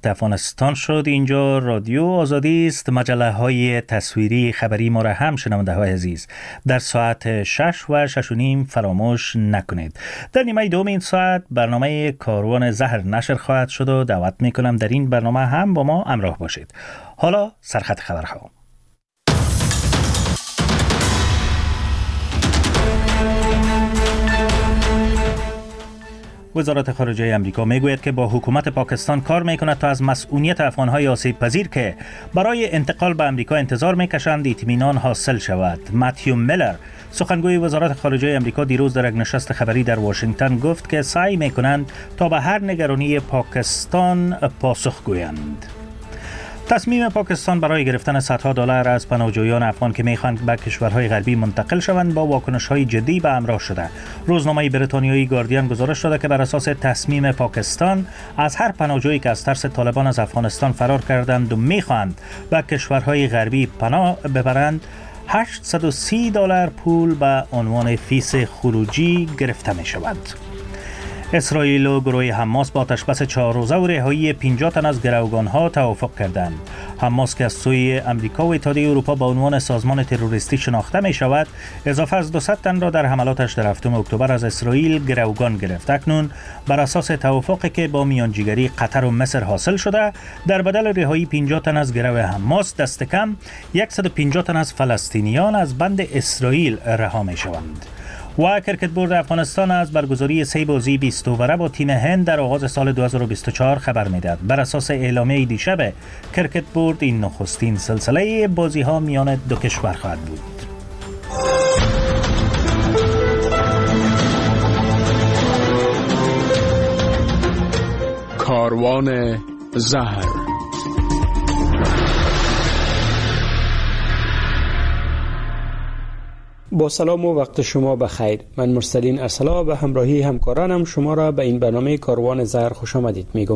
وقت افغانستان شد. اینجا رادیو آزادی است. مجله های تصویری خبری ما را هم شنونده های عزیز در ساعت 6 و 6 و نیم فراموش نکنید. در نیمه دوم این ساعت برنامه کاروان زهر نشر خواهد شد و دعوت میکنم در این برنامه هم با ما همراه باشید. حالا سرخط خبرها. وزارت خارجه امریکا میگوید که با حکومت پاکستان کار میکند تا از مسئولیت افغانهای آسیب پذیر که برای انتقال به امریکا انتظار میکشند اطمینان حاصل شود. متیو میلر سخنگوی وزارت خارجه امریکا دیروز در یک نشست خبری در واشنگتن گفت که سعی میکنند تا به هر نگرانی پاکستان پاسخ گویند. تصمیم پاکستان برای گرفتن صدها دلار از پناهجویان افغان که میخواهند به کشورهای غربی منتقل شوند با واکنش‌های جدی به همراه شده. روزنامه بریتانیایی گاردین گزارش داده که بر اساس تصمیم پاکستان از هر پناهجویی که از ترس طالبان از افغانستان فرار کردند و میخواهند به کشورهای غربی پناه ببرند 830 دلار پول به عنوان فیس خروجی گرفته می شود. اسرائیل و گروه حماس با آتش‌بس 4 روزه و رهایی 50 تن از گروگان‌ها توافق کردند. حماس که از سوی امریکا و اتحادیه اروپا با عنوان سازمان تروریستی شناخته می شود، اضافه از 200 تن را در حملاتش در 7 اکتبر از اسرائیل گروگان گرفت. اکنون بر اساس توافقی که با میانجیگری قطر و مصر حاصل شده، در بدل رهایی 50 تن از گروه حماس دست کم 150 تن از فلسطینیان از بند اسرائیل رها می شوند. و کرکت بورد افغانستان از برگزاری 3 بازی 20 اووره با تیم هند در آغاز سال 2024 خبر میدهد. بر اساس اعلامیه دیشب کرکت بورد این نخستین سلسله بازی ها میان دو کشور خواهد بود. کاروان زهر. با سلام و وقت شما بخیر. من مرسلین ارسلا به همراهی همکارانم شما را به این برنامه کاروان زهر خوش آمدید میگم.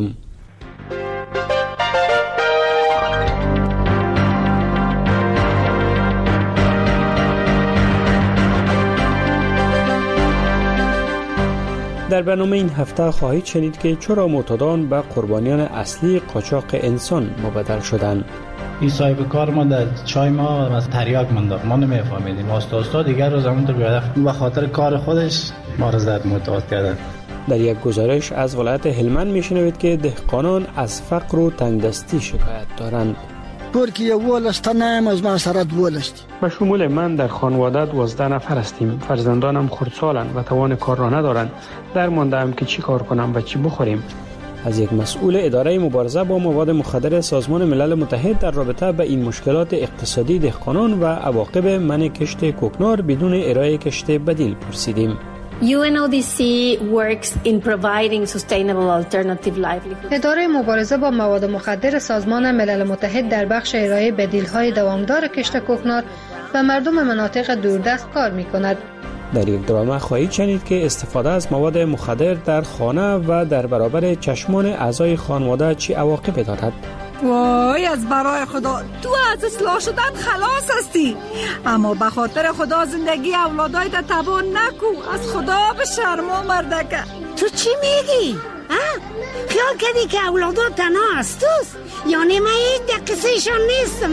در برنامه این هفته خواهید شنید که چرا معتادان به قربانیان اصلی قاچاق انسان مبدل شدند. این صاحب کار ما در چای ما از تریاک منداخت، ما نمیفهمیدیم. آستا دیگر روز همونطور بیادف به خاطر کار خودش ما را زد معتاد کردن. در یک گزارش از ولایت هلمند میشنوید که دهقانان از فقر و تنگدستی شکایت دارند. ترکیه ولستانم از معصرت ولستی. به شمول من در خانواده 12 نفر هستیم. فرزندانم خردسالند و توان کار را ندارند. در مانده‌ام که چی کار کنم و چی بخوریم. از یک مسئول اداره مبارزه با مواد مخدر سازمان ملل متحد در رابطه با این مشکلات اقتصادی دهقانان و عواقب منع کشت کوکنار بدون ارائه کشت بدیل پرسیدیم. UNODC works in providing sustainable alternative livelihoods. اداره مبارزه با مواد مخدر سازمان ملل متحد در بخش ارائه بدیل‌های دوامدار کشت کوکنار و مردم مناطق دوردست کار می‌کند. در یک درامه خواهید شنید که استفاده از مواد مخدر در خانه و در برابر چشمان اعضای خانواده چه عواقبی دارد. وای از برای خدا تو از اصلاح شدن خلاص هستی، اما به خاطر خدا زندگی اولادای تا تباه نکو. از خدا به شرما مردکه. تو چی میگی؟ خیال کردی که اولادات تنها هستوست؟ یعنی من این دقیقشان نیستم.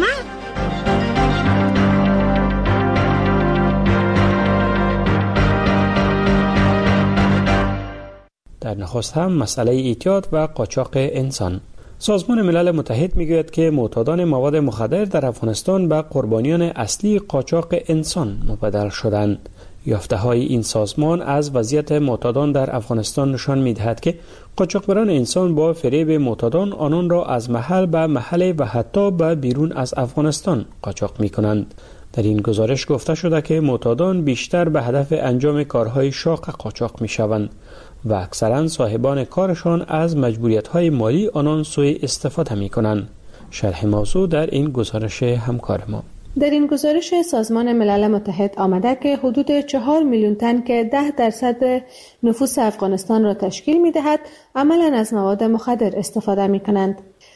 در نخست هم مسئله اعتیاد و قاچاق انسان. سازمان ملل متحد میگوید که معتادان مواد مخدر در افغانستان به قربانیان اصلی قاچاق انسان مبدل شدند. یافته‌های این سازمان از وضعیت معتادان در افغانستان نشان می‌دهد که قاچاقبران انسان با فریب معتادان آنان را از محل به محل و حتی به بیرون از افغانستان قاچاق می‌کنند. در این گزارش گفته شده که معتادان بیشتر به هدف انجام کارهای شاق قاچاق می‌شوند و اکثرا صاحبان کارشان از مجبوریت‌های مالی آنان سوء استفاده می‌کنند. شرح موضوع در این گزارش همکار ما. در این گزارش سازمان ملل متحد آمده که حدود 4 میلیون تن که 10% نفوس افغانستان را تشکیل می‌دهد عملاً از مواد مخدر استفاده می‌کنند.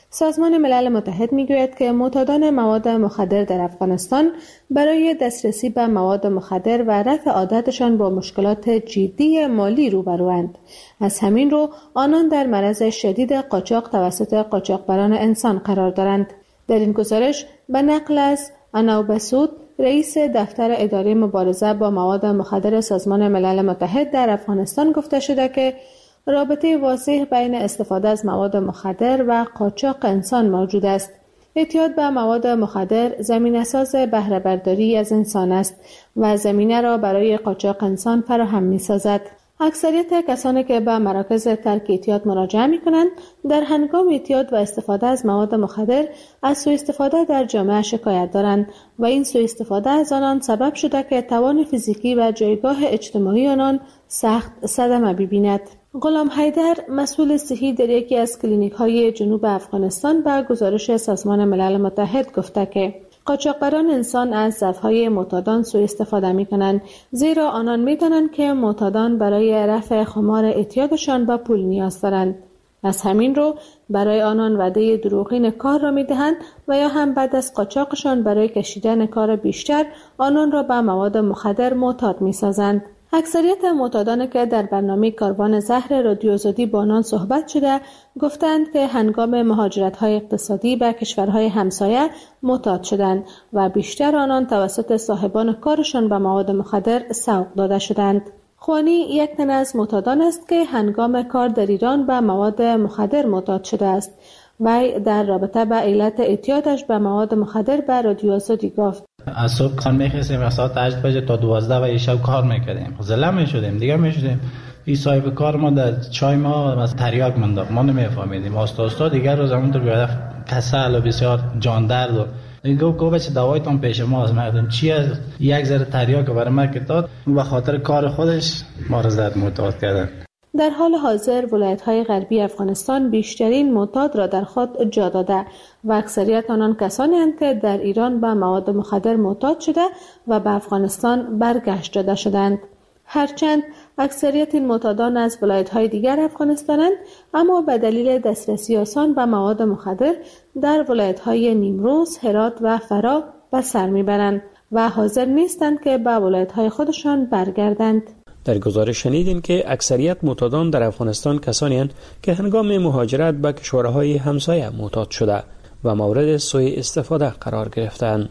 سازمان ملل متحد میگوید که معتادان مواد مخدر در افغانستان برای دسترسی به مواد مخدر و رفع عادتشان با مشکلات جدی مالی روبروند. از همین رو آنان در معرض شدید قاچاق توسط قاچاقبران انسان قرار دارند. در این گزارش به نقل از اناوبسود، رئیس دفتر اداره مبارزه با مواد مخدر سازمان ملل متحد در افغانستان گفته شده که رابطه واضح بین استفاده از مواد مخدر و قاچاق انسان موجود است. اعتیاد به مواد مخدر زمینه‌ساز بهره برداری از انسان است و زمینه را برای قاچاق انسان فراهم می‌سازد. اکثریت کسانی که به مراکز ترک اعتیاد مراجعه می‌کنند در هنگام اعتیاد و استفاده از مواد مخدر از سوء استفاده در جامعه شکایت دارند و این سوء استفاده از آنان سبب شده که توان فیزیکی و جایگاه اجتماعی آنان سخت صدمه ببیند. غلام حیدر، مسئول صحی در یکی از کلینیک‌های جنوب افغانستان، به گزارش سازمان ملل متحد گفته که قاچاقبران انسان از ضعف‌های معتادان سوء استفاده می‌کنند، زیرا آنان می‌دانند که معتادان برای رفع خمار اعتیادشان به پول نیاز دارند. از همین رو برای آنان وعده دروغین کار را می‌دهند و یا هم بعد از قاچاقشان برای کشیدن کار بیشتر آنان را به مواد مخدر معتاد می‌سازند. اکثریت معتادانی که در برنامه کاروان زهر رادیو آزادی با آنان صحبت شده گفتند که هنگام مهاجرت‌های اقتصادی به کشورهای همسایه معتاد شدند و بیشتر آنان توسط صاحبان کارشان به مواد مخدر سوق داده شدند. خوانی یک تن از معتادان است که هنگام کار در ایران به مواد مخدر معتاد شده است. وی در رابطه با علت اعتیادش به مواد مخدر به رادیو آزادی گفت: از صبح کار میخواستیم و ساعت 8 بجه تا 12 و شب کار میکردیم. زله میشدیم دیگه میشدیم. این صاحب کار ما در چای ما تریاک منداخت. ما نمیفهمیدیم. آستا دیگر روز همونطور بیاد کسل و بسیار جان درد و گفت بچه دوایتون پیش ما از مردم چی از یک ذره تریاک برای ما که داد و خاطر کار خودش ما رو زد معتاد کردن. در حال حاضر ولایت‌های غربی افغانستان بیشترین معتاد را در خود جا داده و اکثریت آنان کسانی هستند که در ایران به مواد مخدر معتاد شده و به افغانستان برگشت داده شدند. هرچند اکثریت این معتادان از ولایت‌های دیگر افغانستانند، اما به دلیل دسترسی آسان به مواد مخدر در ولایت‌های نیمروز، هرات و فرا به سر میبرند و حاضر نیستند که به ولایت‌های خودشان برگردند. در گزارش شنیدین که اکثریت معتادان در افغانستان کسانی هستند که هنگام مهاجرت به کشورهای همسایه معتاد شده و مورد سوء استفاده قرار گرفتند.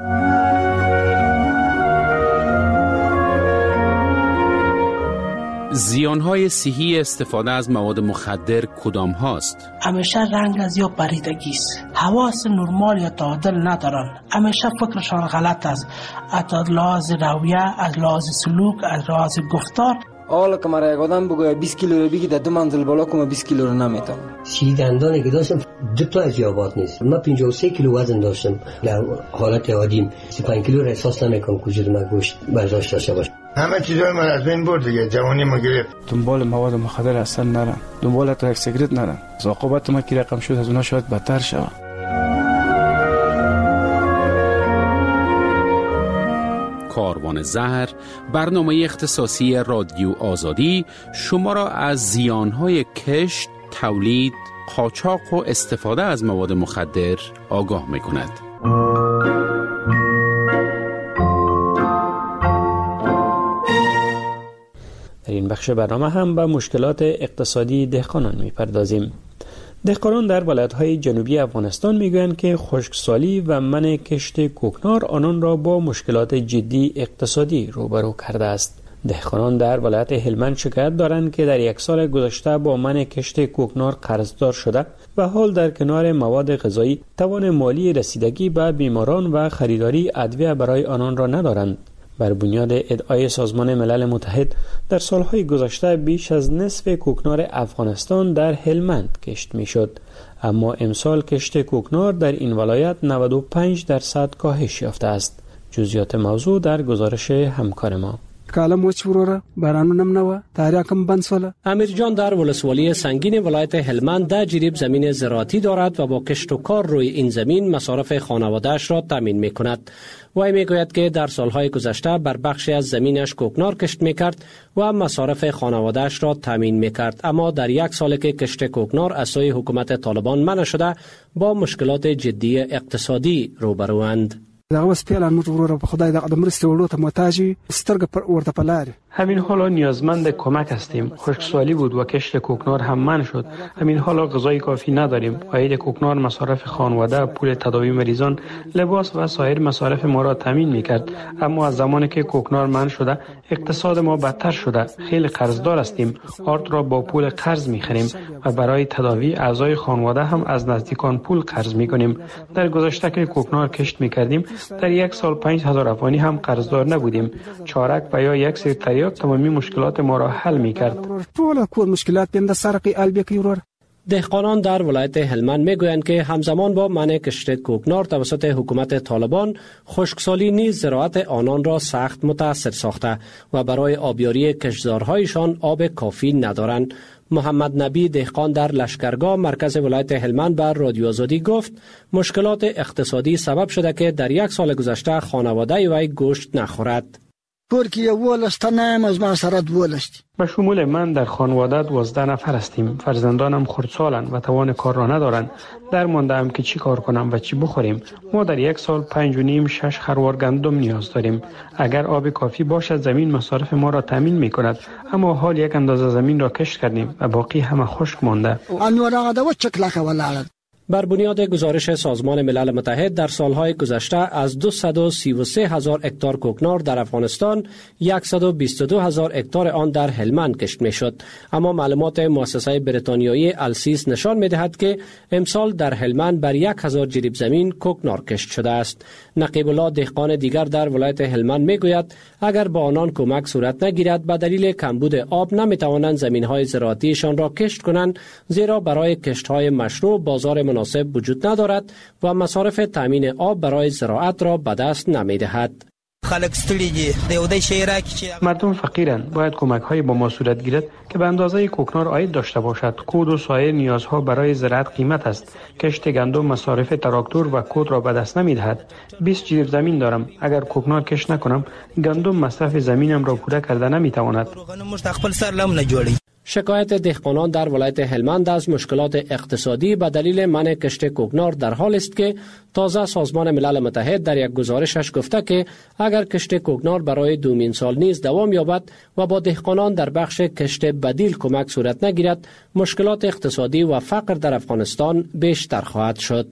زیانهای صحی استفاده از مواد مخدر کدام هاست؟ همیشه رنگ از یا پریدگی است. حواس نرمال یا تعادل ندارن. همیشه فکرشان غلط است. از لحاظ رویه، از لحاظ سلوک، از لحاظ گفتار. حالا که مرا یک آدم بگوید 20 کیلو رو بگی در 2 منزل بالا کنم 20 کیلو رو نمیتونم. سی دندانی که داشتم 2 تا از یابات نیست. من 53 کیلو وزن داشتم. در حالت عادیم 35 کیلو را احساس نمیکنم که وجود من گوشت برداشت داشته باشه. همه چیزای من از بین برد دیگه. جوانی ما گرفت. دنبال مواد مخدر اصلا نرم. دنبال تریک سیگرت نرم. عاقبت ما کی رقم شد از اونها شاید بدتر شود. کاروان زهر، برنامه اختصاصی رادیو آزادی، شما را از زیانهای کشت، تولید، قاچاق و استفاده از مواد مخدر آگاه می‌کند. در این بخش برنامه هم به مشکلات اقتصادی دهقانان می‌پردازیم. دهقانان در ولایت‌های جنوبی افغانستان میگویند که خشکسالی و منع کشت کوکنار آنان را با مشکلات جدی اقتصادی روبرو کرده است. دهقانان در ولایت هلمند شکایت دارند که در 1 سال گذشته با منع کشت کوکنار قرضدار شده و حال در کنار مواد غذایی توان مالی رسیدگی به بیماران و خریداری ادویه برای آنان را ندارند. بر بنیاد ادعای سازمان ملل متحد در سالهای گذشته بیش از نصف کوکنار افغانستان در هلمند کشت میشد، اما امسال کشت کوکنار در این ولایت 95% کاهش یافته است. جزئیات موضوع در گزارش همکار ما. کالم وچ وروره بارانونم نو تاریاکم بند سوله. امیر جان در ولسوالی سنگین ولایت هلمند ده جریب زمین زراعتی دارد و با کشت و کار روی این زمین مصارف خانواده‌اش را تامین می‌کند. وی میگوید که در سالهای گذشته بر بخشی از زمینش کوکنار کشت میکرد و مصارف خانواده‌اش را تامین میکرد، اما در یک سال که کشت کوکنار از سوی حکومت طالبان منع شده با مشکلات جدی اقتصادی روبروند. همین حالا نیازمند کمک هستیم. خشکسالی بود و کشت کوکنار هم منع شد. همین حالا غذای کافی نداریم. عاید کوکنار مصارف خانواده، پول تداوی مریضان، لباس و سایر مصارف ما را تامین میکرد، اما از زمانی که کوکنار منع شده اقتصاد ما بدتر شده. خیلی قرضدار هستیم. آرد را با پول قرض میخریم و برای تداوی اعضای خانواده هم از نزدیکان پول قرض میکنیم. در گذشته که کوکنار کشت میکردیم در یک سال 5000 افغانی هم قرضدار نبودیم. چارک و یا یک سری تریاک تمامی مشکلات ما را حل میکرد. دهقانان در ولایت هلمند میگویند که همزمان با منع کشت کوکنار توسط حکومت طالبان، خشکسالی نیز زراعت آنان را سخت متاثر ساخته و برای آبیاری کشتزارهایشان آب کافی ندارند. محمد نبی دهقان در لشکرگاه مرکز ولایت هلمند بر رادیو آزادی گفت مشکلات اقتصادی سبب شده که در یک سال گذشته خانواده وی گوشت نخورد. به شمول من در خانواده 12 نفر هستیم. فرزندانم خردسالند و توان کار را ندارند. در مانده‌ام که چی کار کنم و چی بخوریم. ما در یک سال 5.5-6 خروار گندم نیاز داریم. اگر آب کافی باشد زمین مصارف ما را تامین می کند، اما حال یک اندازه زمین را کشت کردیم و باقی همه خشک مانده. بر بنیاد گزارش سازمان ملل متحد در سالهای گذشته از 233,000 هکتار کوکنار در افغانستان 122,000 هکتار آن در هلمند کشت میشد، اما معلومات مؤسسه بریتانیایی السیس نشان میدهد که امسال در هلمند بر 1000 جریب زمین کوکنار کشت شده است. نقیب الله دهقان دیگر در ولایت هلمند میگوید اگر با آنان کمک صورت نگیرد به دلیل کمبود آب نمیتوانند زمینهای زراعتیشان را کشت کنند، زیرا برای کشتهای مشروع بازار مناسب وجود ندارد و مصارف تامین آب برای زراعت را به دست نمی‌دهد. مردم فقیرند، باید کمک های با ما صورت گیرد که به اندازه کوکنار عاید داشته باشد. کود و سایر نیازها برای زراعت قیمت است. کشت گندم مصارف تراکتور و کود را به دست نمی‌دهد. 20 جریب زمین دارم. اگر کوکنار کشت نکنم گندم مصرف زمینم را پوره کرده نمی‌تواند. شکایت دهقانان در ولایت هلمند از مشکلات اقتصادی به دلیل منع کشت کوکنار در حال است که تازه سازمان ملل متحد در یک گزارشش گفته که اگر کشت کوکنار برای دومین سال نیز دوام یابد و با دهقانان در بخش کشت بدیل کمک صورت نگیرد، مشکلات اقتصادی و فقر در افغانستان بیشتر خواهد شد.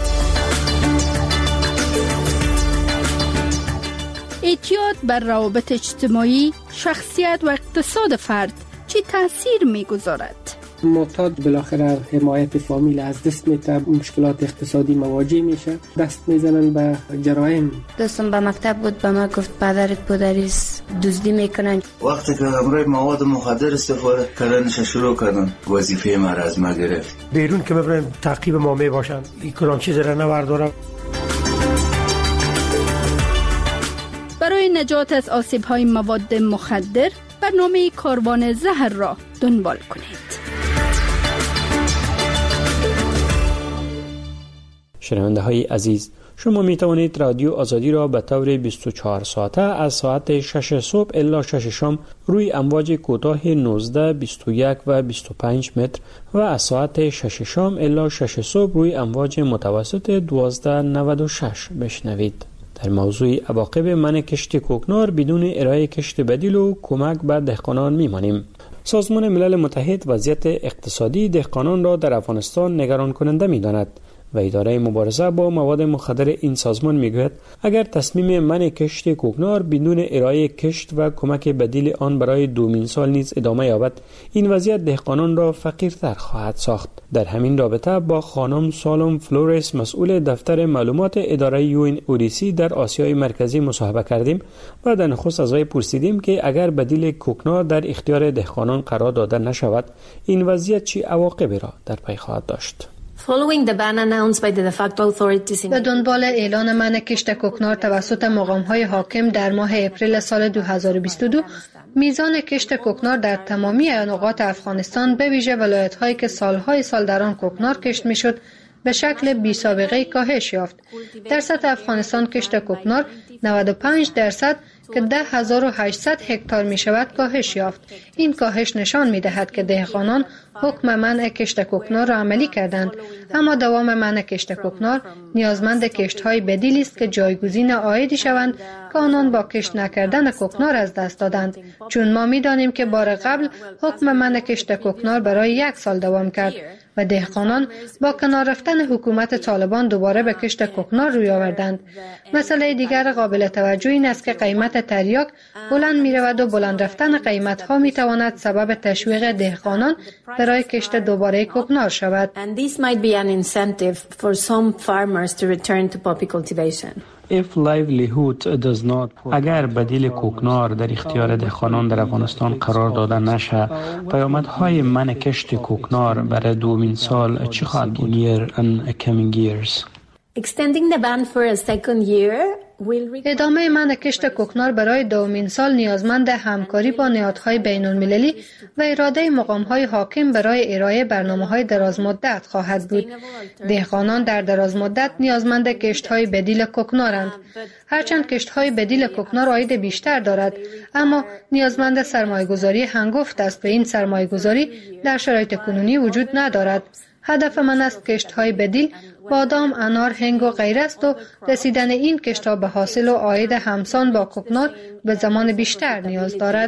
اعتیاد بر روابط اجتماعی، شخصیت و اقتصاد فرد چی تاثیر میگذارد؟ معتاد بالاخره حمایت فامیل از دست میده، مشکلات اقتصادی مواجه میشه، دست میزنن به جرایم. دوستم به مکتب بود به ما گفت پدرت پدریست دزدی میکنن. وقتی که امروز مواد مخدر استفاده کردنش شروع کردن وظیفه ما را از ما گرفت. بیرون که ببینن تعقیب ما میباشن این کلام چیز را نوردارم. برای نجات از آسیب‌های مواد مخدر برنامه کاروان زهر را دنبال کنید. شنونده های عزیز، شما می توانید رادیو آزادی را به طور 24 ساعته از ساعت 6 صبح الی 6 شام روی امواج کوتاه 19، 21 و 25 متر و از ساعت 6 شام الی 6 صبح روی امواج متوسط 1296 بشنوید. در موضوع عواقب منع کشت کوکنار بدون ارائه کشت بدیل و کمک به دهقانان میمانیم. سازمان ملل متحد وضعیت اقتصادی دهقانان را در افغانستان نگران کننده می‌داند و اداره مبارزه با مواد مخدر این سازمان میگوید اگر تصمیم منع کشت کوکنار بدون ارائه کشت و کمک بدیل آن برای دومین سال نیز ادامه یابد، این وضعیت دهقانان را فقیرتر خواهد ساخت. در همین رابطه با خانم سالوم فلورس مسئول دفتر معلومات اداره UNODC در آسیای مرکزی مصاحبه کردیم و در نخست از وی پرسیدیم که اگر بدیل کوکنار در اختیار دهقانان قرار داده نشود این وضعیت چه عواقبی را در پی خواهد داشت. به دنبال اعلان منع کشت کوکنار توسط مقام‌های حاکم در ماه اپریل سال 2022 میزان کشت کوکنار در تمامی نقاط افغانستان به ویژه ولایت‌هایی که سالهای سال در آن کوکنار کشت می‌شد به شکل بی سابقه کاهش یافت. در سطح افغانستان کشت کوکنار 95% که 10,800 هکتار می شود کاهش یافت. این کاهش نشان می دهد که دهقانان حکم منع کشت کوکنار را عملی کردند، اما دوام منع کشت کوکنار نیازمند کشت‌های بدیلی است که جایگزین عایدی شوند که آنان با کشت نکردن کوکنار از دست دادند، چون ما می دانیم که بار قبل حکم منع کشت کوکنار برای 1 سال دوام کرد و دهقانان با کنار رفتن حکومت طالبان دوباره به کشت کوکنار روی آوردند. مسئله دیگر قابل توجه این است که قیمت تریاک بلند می رود و بلند رفتن قیمت ها می تواند سبب تشویق دهقانان برای کشت دوباره کوکنار شود. اگر بدیل کوکنار در اختیار دهقانان در افغانستان قرار داده نشه، پیامدهای منع کشت کوکنار برای دومین سال چه خواهد بود؟ ادامه منع کشت کوکنار برای دومین سال نیازمند همکاری با نهادهای بین المللی و اراده مقام‌های حاکم برای ارائه برنامه‌های درازمدت خواهد بود. دهقانان در درازمدت نیازمند کشت‌های بدیل کوکنارند. هرچند کشت‌های بدیل کوکنار عاید بیشتر دارد، اما نیازمند سرمایه‌گذاری هنگفت است و این سرمایه‌گذاری در شرایط کنونی وجود ندارد. هدف من است کشت‌های بدیل بادام، انار، هنگ و غیره است و رسیدن این کشت‌ها به حاصل و عاید همسان با کوکنار به زمان بیشتر نیاز دارد.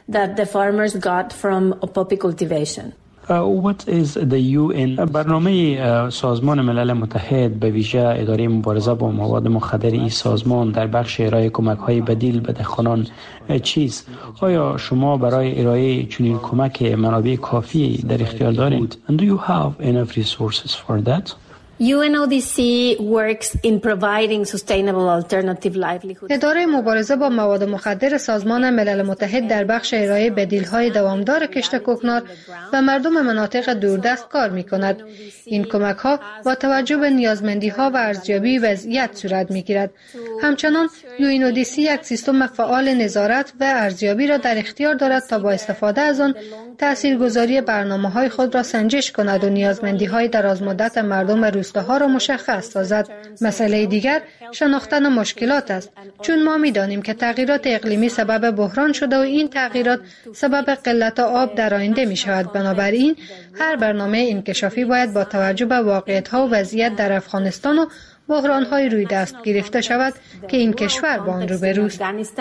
برنامه سازمان ملل متحد به ویژه اداره مبارزه با مواد مخدر این سازمان در بخش ارائه کمک‌های بدیل به دهقانان چیست؟ آیا شما برای ارائه چنین کمک منابع کافی در اختیار دارید؟ And do you have enough resources for that? UNODC works in providing sustainable alternative livelihood. اداره مبارزه با مواد مخدر سازمان ملل متحد در بخش ارائه بدیل‌های دوامدار کشت کوکنار و مردم مناطق دوردست کار می‌کند. این کمک‌ها با توجه به نیازمندی‌ها و ارزیابی وضعیت صورت می‌گیرد. همچنان UNODC یک سیستم فعال نظارت و ارزیابی را در اختیار دارد تا با استفاده از آن تاثیرگذاری برنامه‌های خود را سنجش کند و نیازمندی‌های درازمدت مردم روستاها را مشخص سازد. مسئله دیگر شناختن مشکلات است، چون ما می‌دانیم که تغییرات اقلیمی سبب بحران شده و این تغییرات سبب قلت آب در آینده می‌شود. بنابراین هر برنامه انکشافی باید با توجه به واقعیت‌ها و وضعیت در افغانستان و بحران‌های روی دست گرفته شود که این کشور با آن روبروست.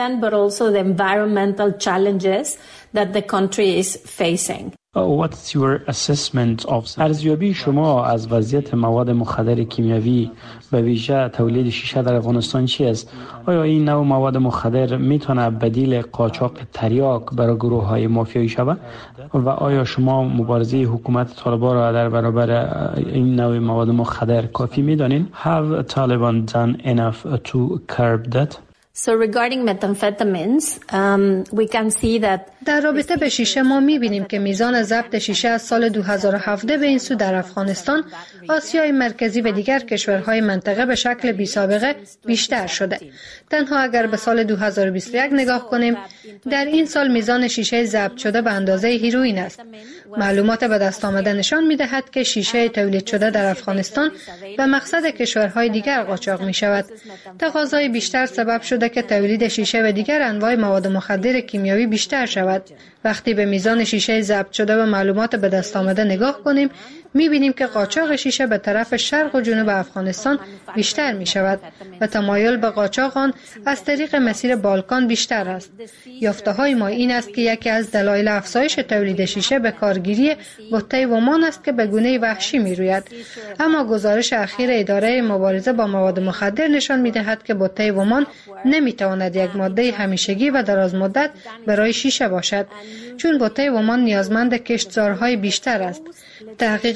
What's your assessment of ارزیابی شما از وضعیت مواد مخدر کیمیایی به ویژه تولید شیشه در افغانستان چی است؟ آیا این نوع مواد مخدر میتونه بدیل قاچاق تریاک برای گروه‌های مافیایی شود؟ و آیا شما مبارزه حکومت طالبان را در برابر این نوع مواد مخدر کافی میدانید؟ Have Taliban done enough to curb that? So regarding methamphetamines, we can see that در رابطه به شیشه ما می‌بینیم که میزان ضبط شیشه از سال 2017 به این سو در افغانستان، آسیای مرکزی و دیگر کشورهای منطقه به شکل بی‌سابقه بیشتر شده. تنها اگر به سال 2021 نگاه کنیم، در این سال میزان شیشه ضبط شده به اندازه هیروئین است. معلومات به دست آمده نشان می‌دهد که شیشه تولید شده در افغانستان به مقصد کشورهای دیگر قاچاق می‌شود. تقاضای بیشتر سبب شده که تولید شیشه و دیگر انواع مواد مخدر کیمیایی بیشتر شود. وقتی به میزان شیشه ضبط شده و معلومات به دست آمده نگاه کنیم، می‌بینیم که قاچاق شیشه به طرف شرق و جنوب افغانستان بیشتر می‌شود و تمایل به قاچاق آن از طریق مسیر بالکان بیشتر است. یافته‌های ما این است که یکی از دلایل افزایش تولید شیشه به کارگیری بطه ومان است که به گونه وحشی می‌روید. اما گزارش اخیر اداره مبارزه با مواد مخدر نشان می‌دهد که بطه ومان نمی‌تواند یک ماده همیشگی و درازمدت برای شیشه باشد، چون بطه ومان نیازمند کشتزارهای بیشتر است. تحقیق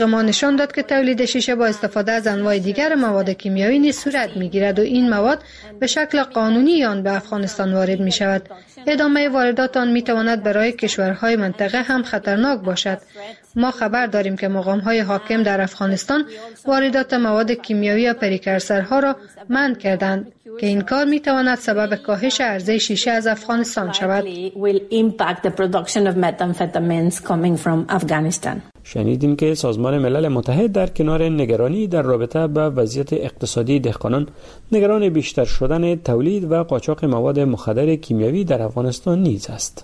ما نشان داد که تولید شیشه با استفاده از انواع دیگر مواد کیمیایی نیز صورت می‌گیرد و این مواد به شکل قانونی آن به افغانستان وارد می‌شود. ادامه واردات آن می‌تواند برای کشورهای منطقه هم خطرناک باشد. ما خبر داریم که مقام‌های حاکم در افغانستان واردات مواد کیمیایی یا پریکرسرها را منع کردند که این کار می‌تواند سبب کاهش عرضه شیشه از افغانستان شود. شنیدیم که سازمان ملل متحد در کنار نگرانی در رابطه با وضعیت اقتصادی دهقانان، نگران بیشتر شدن تولید و قاچاق مواد مخدر کیمیایی در افغانستان نیز است.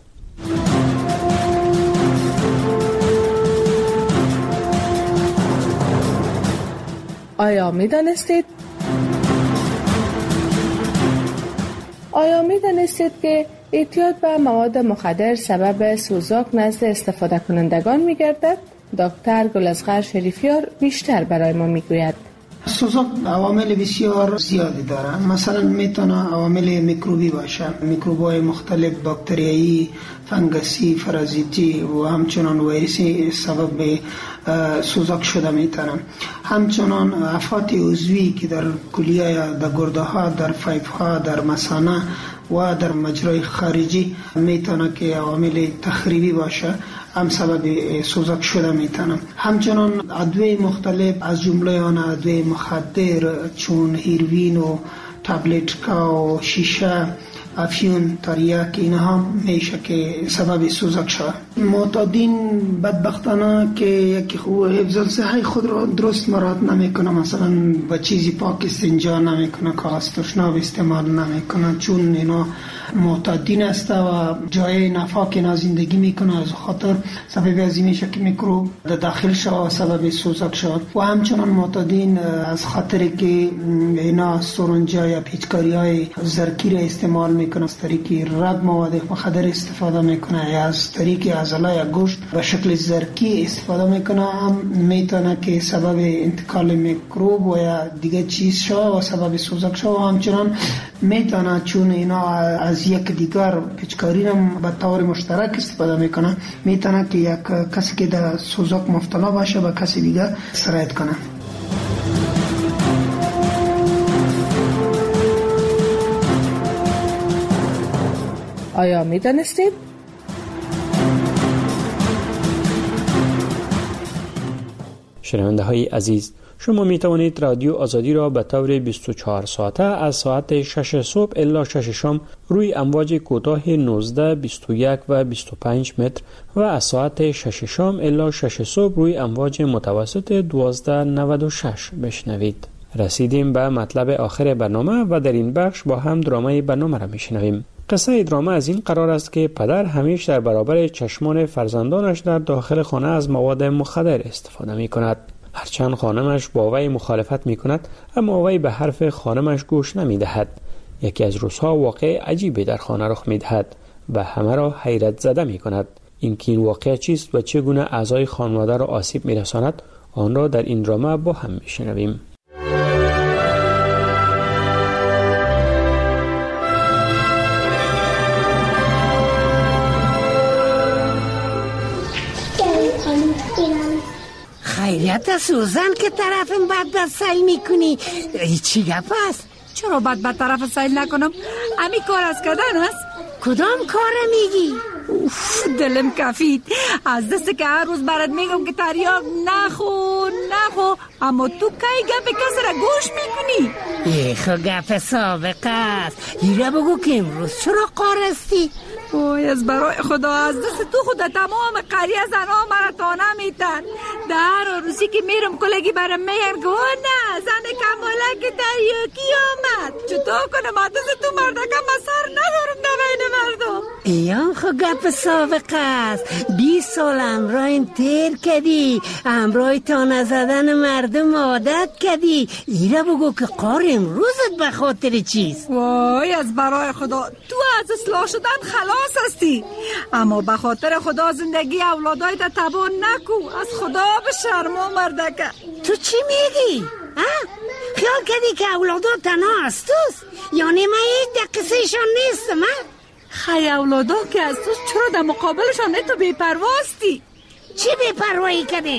آیا می دانستید که اعتیاد به مواد مخدر سبب سوزاک نزد استفاده کنندگان می گردد؟ دکتر گلازغر شریفیار بیشتر برای ما می گوید. سوزاک عوامل بسیار زیادی داره. مثلا میتونه عوامل میکروبی باشه، میکروب‌های مختلف، باکتریایی، فنگسی، پارازیتی و همچنان ویروسی سبب سوزاک شده میتونه. همچنان آفات عضوی که در کلیه، در گرده ها، در فیف ها، در مثانه و در مجرای خارجی میتونه که عوامل تخریبی باشه، هم سبب سوزاک شده میتونه. همچنان ادویه مختلف از جمله آن ادویه مخدر چون هیروین و تابلتکا و شیشه، افیون، تریاک، اینها میشه که سبب سوزاک شود. معتادین بدبختانه که یکی حفظ صحی خود را درست مراعات نمیکنه، مثلا با چیزی پاک استنجا نمیکنه، کاغذ تشناب استعمال نمیکنه، چون اینا معتادین است و جای نفاق اینا زندگی میکنه، از خاطر سبب از این میشه که میکروب در داخل شود و سبب سوزاک شود. و همچنان معتادین از خاطر که اینا سرنجا یا پیچکاری زرکی را استعمال میکنه، از طریق رد مواد مخدر استفاده میکنه، یا از طریق عضله یا گوشت به شکل زرکی استفاده میکنه، هم میتونه که سبب انتقال میکروب و یا دیگه چیز شود و سبب سوزاک شود. و همچنان میتونه چون اینا از یک دیگر پیچکاری را به طور مشترک استفاده میکنه، میتونه که یک کسی که در سوزاک مبتلا باشه به کسی دیگر سرایت کنه. آیا می دانستید؟ شنونده های عزیز، شما می توانید رادیو آزادی را به طور 24 ساعته از ساعت 6 صبح الی 6 شام روی امواج کوتاه 19، 21 و 25 متر و از ساعت 6 شام الی 6 صبح روی امواج متوسط 1296 بشنوید. رسیدیم به مطلب آخر برنامه و در این بخش با هم درامه برنامه را می شنویم. قصه درامه از این قرار است که پدر همیشه در برابر چشمان فرزندانش در داخل خانه از مواد مخدر استفاده می کند. هرچند خانمش با وی مخالفت می کند، اما وی به حرف خانمش گوش نمی دهد. یکی از روزها واقع عجیبی در خانه رخ می دهد و همه را حیرت زده می کند. این واقع چیست و چگونه اعضای خانواده را آسیب می رساند، آن را در این درامه با هم می شنویم. خیریت سوزن که طرفم بد سیل میکنی، چی گپ است؟ چرا بد طرف سیل نکنم؟ امی کار از کردن است؟ کدام کار میگی؟ دلم کفید از دست که هر روز برات میگم که تریاک نخو، اما تو کی گپ کس را گوش میکنی؟ خو گپ سابقه است. ایره بگو که امروز چرا قارستی؟ اوی از برای خدا، از دست تو خدا تمام قریه زنها مرا تانه میتن. در روزی که میرم کلگی برم میگن که نه زن کمالک تریاکی آمد. چطور کنم از دست تو مردکم سر ندارم دوین مردم. ایام خو گپ سابقه است. 20 سال امراین تیر کدی، امرای تانه زدن مردم عادت کدی. ایره بگو که قار امروزت به خاطر چیست؟ وای از برای خدا، تو از اصلاح شدن خلاص هستی، اما به خاطر خدا زندگی اولادای تا تباه نکو. از خدا به شرما مردکه. تو چی میگی؟ خیال کردی که اولادا تنها استوست؟ یعنی من هیچ دقیقشان نیستم؟ خی اولادا که استوست، چرا در مقابلشان تو بی‌پرواستی؟ چی بی‌پروایی کردیم؟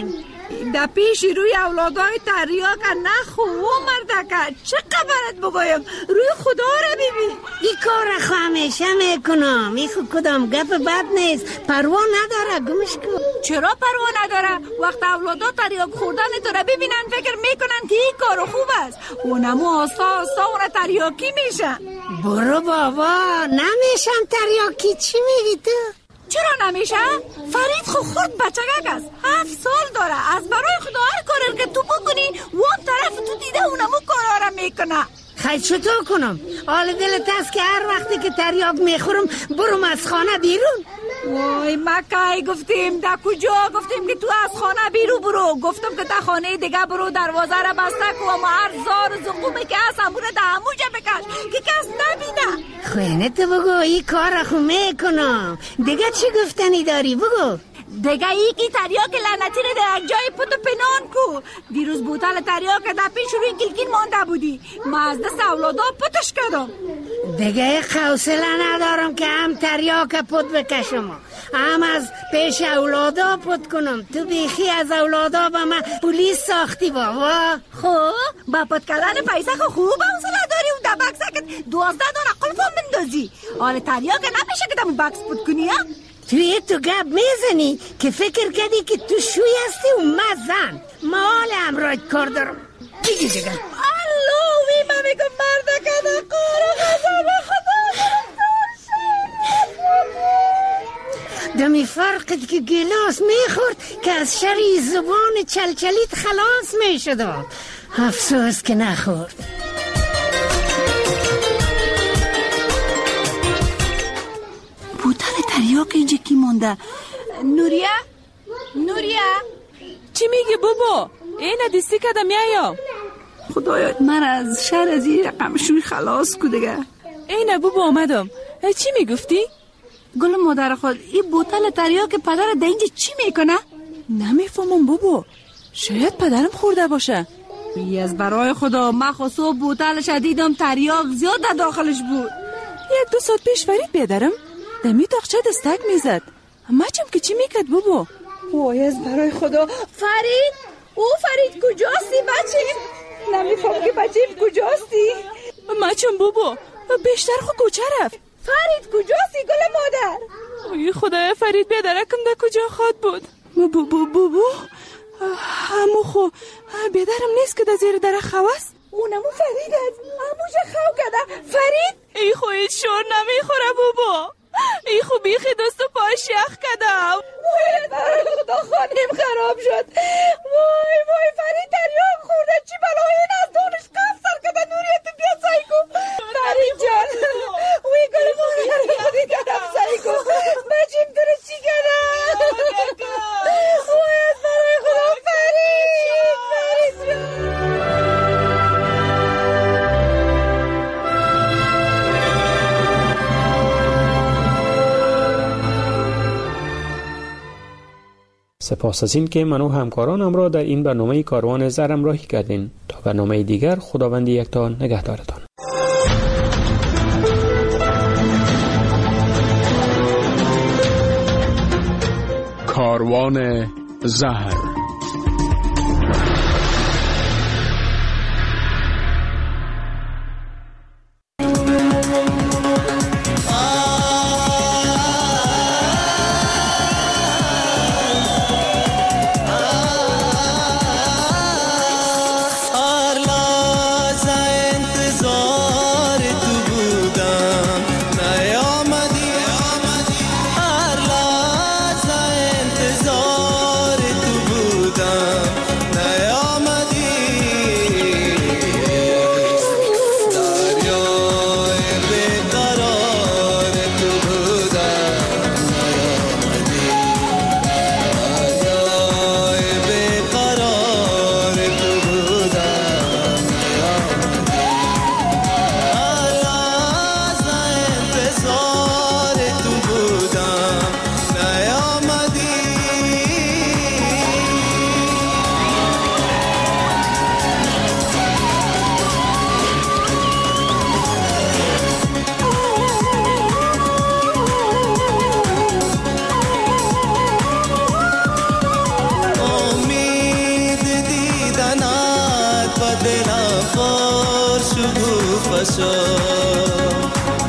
در پیش روی اولادای تریاک نخو و مردکه چه قبرت بگویم روی خدا را ببین. این کار خو همیشه میکنم. این خو کدام گپ بد نیست. پروا نداره گمش کن. چرا پروا نداره؟ وقت اولادا تریاک خوردن تو را ببینن فکر میکنن که این کار خوب است. اونمو آسا اونا تریاکی میشن. برو بابا نمیشن تریاکی. چی میگی تو؟ چرا نمیشه؟ فرید خورد بچگک است. 7 سال داره. از برای خدا هر کاری که تو بکنی وان طرف تو دیده اونمو کارا را میکنه. خیلی چطور کنم؟ حال دلت است که هر وقتی که تریاک میخورم برم از خانه بیرون؟ وای مکای گفتیم در کجا گفتیم که تو از خانه بیرون برو. گفتم که در خانه دیگه برو دروازه را بسته کو و هر زار و زقومی که هست همونه در هموجه بکش که کس نبینه. خوینه تو بگو این کار خو میکنم. دیگه چی گفتنی داری بگو؟ دیگه ای که تریاک لعنتی رو در یک جای پت پنهان کو. دیروز بوتل تریاک در پیش روی گلگین مانده بودی. ما از دست اولادا پتش کردم. دیگه حوصله ندارم که هم تریاک پت بکشم هم از پیش اولادا پت کنم. تو بیخی از اولادا با من پولیس ساختی بابا. خب با پت کردن پیسه خوب حوصله داری و در بکسکت 12 دانه قلب هم بندازی. حال تریاک نمیشه که دمو بکس پت کنی ها؟ تو گپ میزنی که فکر کردی که تو شوی هستی و من زن. ما حال امراج کار دارم. دیگه اللهوی من میگم مرده کده قارو غذا به خدا دمی فرقت که گلاس میخورد که از شری زبان چلچلیت خلاص میشد. افسوس که نخورد. بوتل تریاک اینجا کی مونده؟ نوریا چی میگی بابا؟ این دیستی کده میایم. خدایا من از شر از این رقم شوی خلاص کو دیگه. این بابا آمدم. چی میگفتی؟ گل مادر خود این بوتل تریاک پدر ده اینجا چی میکنه؟ نمیفهمم بابا. شاید پدرم خورده باشه. از برای خدا من خصوص بوتلش دیدم تریاک زیاد در داخلش بود. 1-2 ساعت پیش فرید بیادرم دمی داغچه دستک میزد. مچم که چی میکرد بابا؟ وای از برای خدا. فرید کجاستی بچه؟ نمیفهم که بچه کجاستی؟ مچم بابا بیشتر خود کوچه رفت. فرید کجاستی گل مادر؟ اوی خدای فرید بیادرکم در کجا خواد بود؟ بابا همو خو بیادرم نیست که در زیر در خواست؟ اونمو فرید هست. هموشه خو کده فرید؟ ای خو هیچ شور نمیخوره بابا. ای خو بیخی دست و پای شیخ کدم. وای برای خدا خانیم خراب شد. وای فرید تریاک خورده. چی بلا این از دونش کف سر کده. نوریت بیا سعی کن فرید جان. وی گل مادر خودی کدم سعی کن. بچیم تو رو چی کدم. وای از برای خدا فرید جان. سپاس از این که من و همکارانم را در این برنامه کاروان زر همراهی کردین. تا برنامه دیگر خداوند یکتا نگهدارتان. کاروان زهر. انتظار تو نفسا